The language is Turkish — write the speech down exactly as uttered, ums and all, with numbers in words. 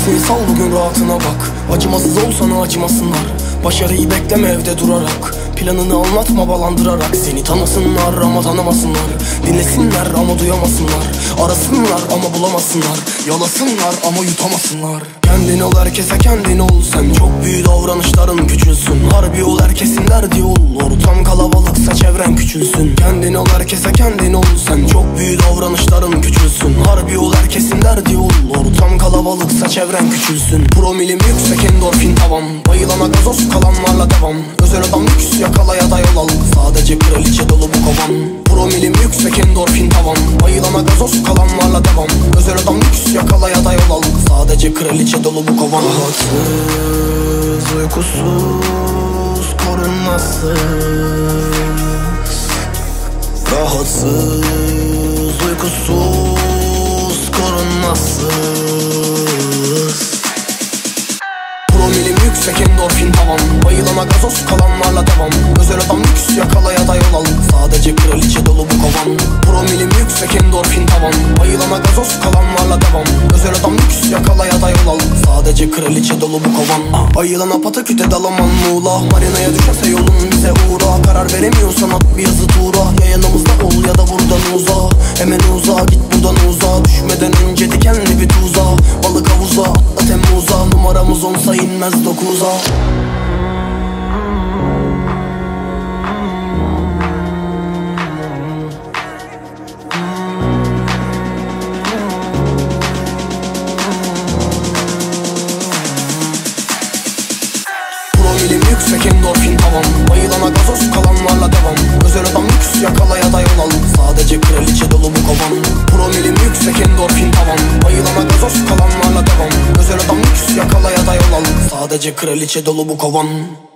Neredesin sal bugün rahatına bak. Acımasız ol sana acımasınlar. Başarıyı bekleme evde durarak. Planını anlatma balandırarak. Seni tanısınlar ama tanımasınlar. Dinlesinler ama duyamasınlar. Arasınlar ama bulamasınlar. Yalasınlar ama yutamasınlar. Kendin ol herkese kendin ol. Sen çok büyük davranışların küçülsün. Harbi ol herkesin derdi ol. Ortam kalabalıksa çevren küçülsün. Kendin ol herkese kendin ol. Sen çok büyük davranışların küçülsün. Harbi ol herkesin derdi ol. Ortam kalabalıksa çevren küçülsün. Promilim yüksek endorfin tavan. Bayılana gazoz kalanlarla devam. Özel adam lüks yakalaya da yol al. Sadece kraliçe dolu bu kovan. Promilim yüksek endorfin tavan. Bayılana gazoz kalanlarla devam. Özel adam lüks yakalaya da yol al. Sadece kraliçe dolu bu kovan. Rahatsız, uykusuz, korunmasız. Rahatsız, uykusuz, korunmasız. Promilim yüksek endorfin tavan. Bayılana gazoz kalanlarla devam. Özel adam lüks yakalaya da yol al. Sadece kraliçe dolu bu kovan. Promilim yüksek endorfin tavan. Bayılana gazoz kalanlarla devam. Özel adam lüks yakalaya da yol al. Sadece kraliçe dolu bu kovan. Ayılana pataküte dalaman muğla. Marinaya düşerse yolun bize uğra. Karar veremiyorsan at bir yazı tuğra. Ya yanımızda ol ya da buradan uza. Hemen uza git buradan uza. Düşmeden önce dikenli bir tuza. Balık havuza atla Temmuz'a. Numaramız onsa inmez dokuza. Promilim yüksek endorfin tavan. Bayılana gazoz kalanlarla devam. Özel adam lüks yakalaya da yol al. Sadece kraliçe dolu bu kovan. Promilim yüksek endorfin tavan. Bayılana gazoz kalanlarla devam. Özel adam lüks yakalaya da yol al. Sadece kraliçe dolu bu kovan.